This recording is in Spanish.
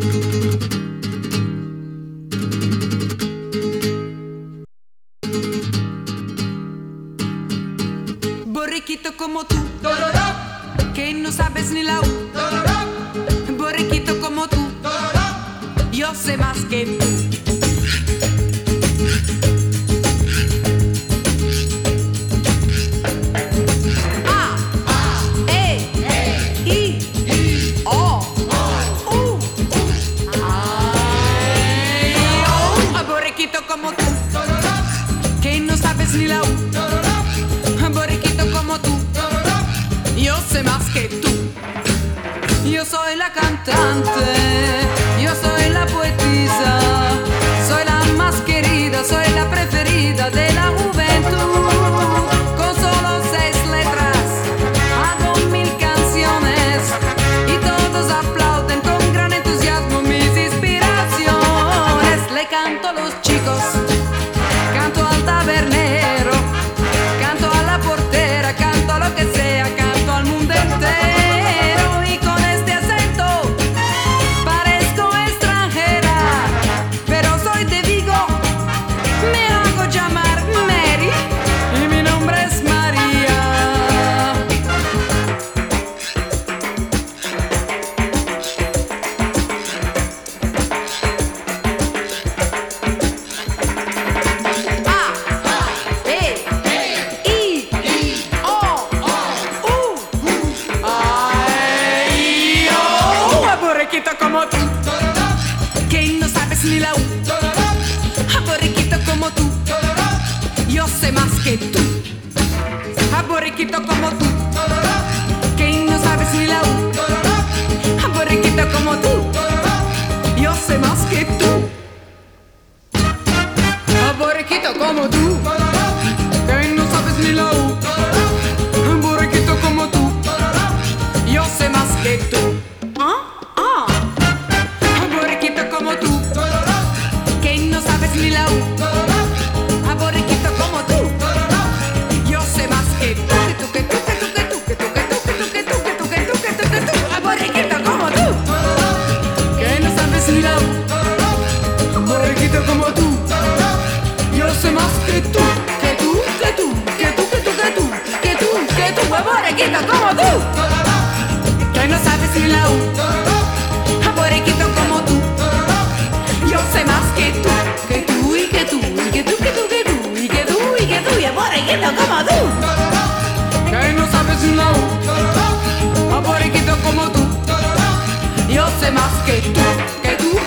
Borriquito como tú, que no sabes ni la U. Borriquito como tú, yo sé más que tú. Como tú, que no sabes ni la U. Borriquito como tú, yo sé más que tú. Yo soy la cantante, yo soy la poetisa, soy la más querida, soy la preferida de la juventud. Con solo 6 letras hago 1000 canciones y todos aplauden con gran entusiasmo mis inspiraciones. Le canto a los chicos, canto al tabernero, canto a la portera, canto a lo que sea, canto al mundo entero. Y con este acento parezco extranjera, pero soy de Vigo, me hago llamar Mary y mi nombre es María. Borriquito como tú, que no sabes ni la U. Borriquito como tú, yo sé más que tú. Borriquito como tú, que no sabes ni la U. Borriquito como tú, yo sé más que tú. Borriquito como tú, que no sabes ni la U. Borriquito como tú, yo sé más que tú. Borriquito como tú, que no sabes ni la U. Borriquito como tú, yo sé más que tú. Borriquito como tú, que no sabes ni la U. Borriquito como tú, yo sé más que tú. Borriquito como tú, que no sabes ni la U. Borriquito como tú, yo sé más que tú, y que tú, y que tú, y que tú, y que tú, y borriquito como tú, que no sabes ni la U. Borriquito como tú, yo sé más que tú,